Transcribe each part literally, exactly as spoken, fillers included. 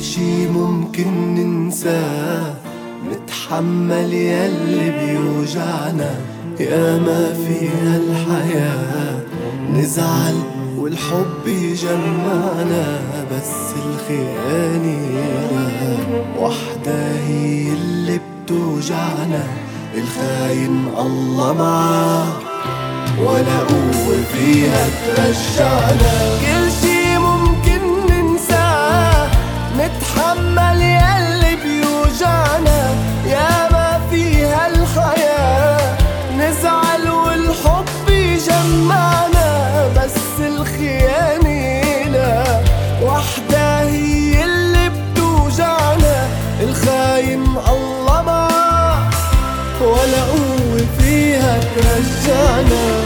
شي ممكن ننساه، نتحمل يلي بيوجعنا، يا ما فيها الحياة نزعل والحب يجمعنا، بس الخيانة لا، وحدة هي اللي بتوجعنا، الخاين الله معاه ولا قوة فيها ترجعنا. كل شي ممكن ننساه، نتحمل يلي بيوجعنا، يا ما فيها الحياة نزعل والحب يجمعنا، بس الخيانة لا، وحدة هي اللي بتوجعنا، الخاين الله معاه ولا قوة فيها ترجعنا.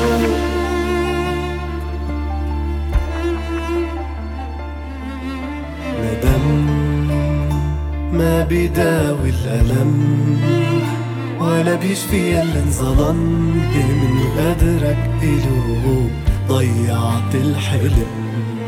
ندم ما بيداوي الألم ولا بيشفي اللي انظلم، من غدرك إلو ضيعت الحلم،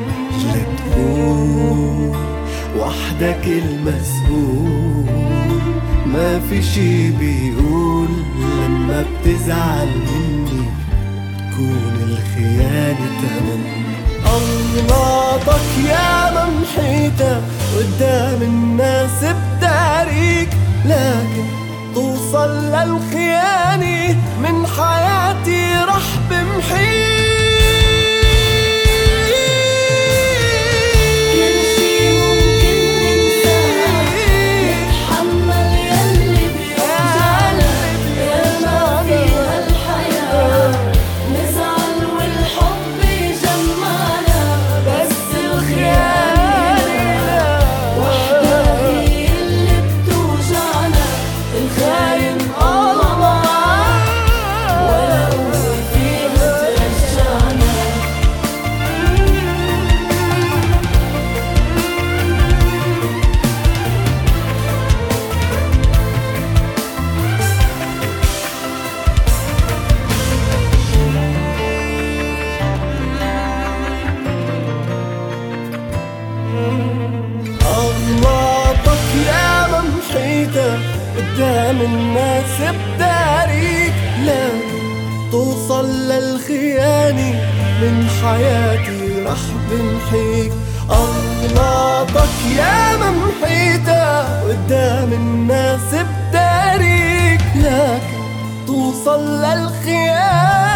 لتكون وحدك المسؤول، ما في شي بيقول لما بتزعل مني تكون الخيانة تمن. أغلاطك يا ممحيتة قدام الناس بداريك، لكن توصل للخيانة من حياتي رح بمحيك. قدام الناس بداريك، لكن توصل للخيانة من حياتي رح بمحيك. أغلاطك يا ممحيتة قدام الناس بداريك، لكن توصل للخيانة